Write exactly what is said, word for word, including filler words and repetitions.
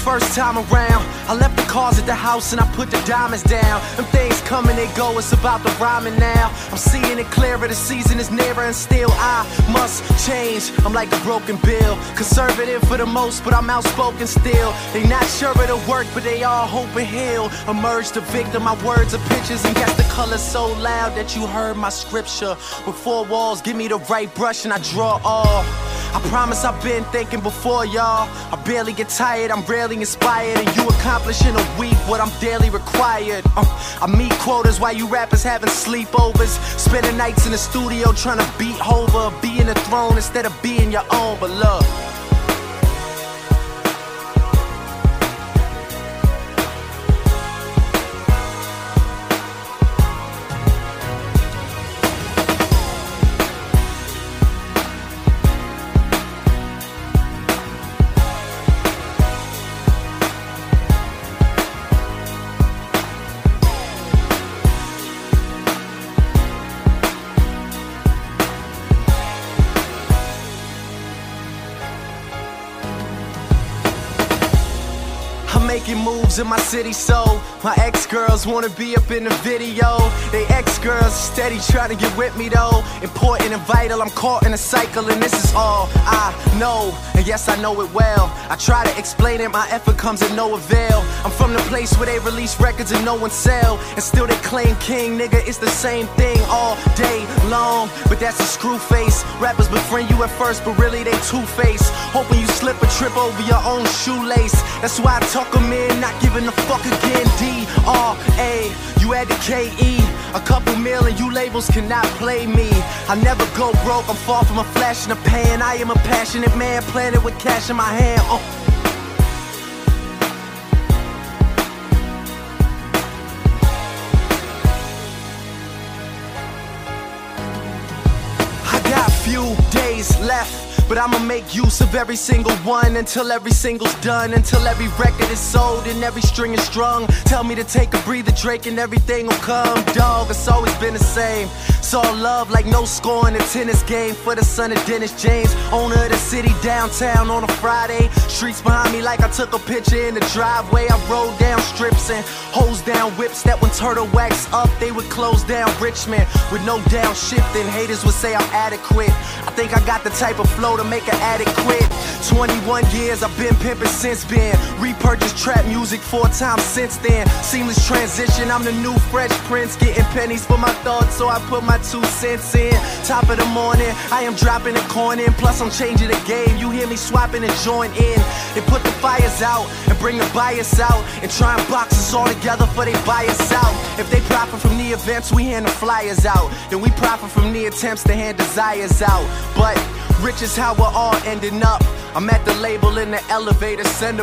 first time around, I left the cars at the house and I put the diamonds down. Them things come and they go, it's about the rhyming now. I'm seeing it clearer, the season is nearer, and still I must change. I'm like a broken bill, conservative for the most, but I'm outspoken still. They not sure of the work, but they all hope and heal. Emerge the victim, my words are pictures, and guess the color so loud that you heard my scripture. With four walls, give me the right brush and I draw all. I promise I've been thinking before y'all. I barely get tired, I'm rarely inspired, and you accomplish in a week what I'm daily required. uh, I meet quotas while you rappers having sleepovers, spending nights in the studio trying to beat Hova, be in the throne instead of being your own. But look, I'm making moves in my city, so my ex-girls wanna be up in the video. They ex-girls steady trying to get with me though. Important and vital, I'm caught in a cycle, and this is all I know. And yes, I know it well. I try to explain it, my effort comes at no avail. I'm from the place where they release records and no one sell, and still they claim king, nigga, it's the same thing all day long. But that's a screw face. Rappers befriend you at first, but really they two-faced, hoping you slip or trip over your own shoelace. That's why I talk them in, not giving a fuck again. D R A, you add the K E, a couple mil and you labels cannot play me. I never go broke, I'm far from a flash in the pan. I am a passionate man, planted with cash in my hand. uh. I got few days left, but I'ma make use of every single one until every single's done, until every record is sold and every string is strung. Tell me to take a breather, Drake, and everything will come. Dog, it's always been the same. It's all love like no score in a tennis game for the son of Dennis James, owner of the city downtown on a Friday. Streets behind me like I took a picture in the driveway. I rolled down strips and hose down whips that when Turtle wax up, they would close down Richmond with no downshifting. Haters would say I'm adequate. I think I got the type of flow to make an addict quit. twenty-one years I've been pimping since then. Repurchased trap music four times since then. Seamless transition, I'm the new Fresh Prince, getting pennies for my thoughts, so I put my two cents in. Top of the morning, I am dropping a coin in. Plus I'm changing the game, you hear me swapping and join in. They put the fires out and bring the bias out, and try and box us all together for they buy us out. If they profit from the events, we hand the flyers out. Then we profit from the attempts to hand desires out. But rich is how we're all ending up. I'm at the label in the elevator, send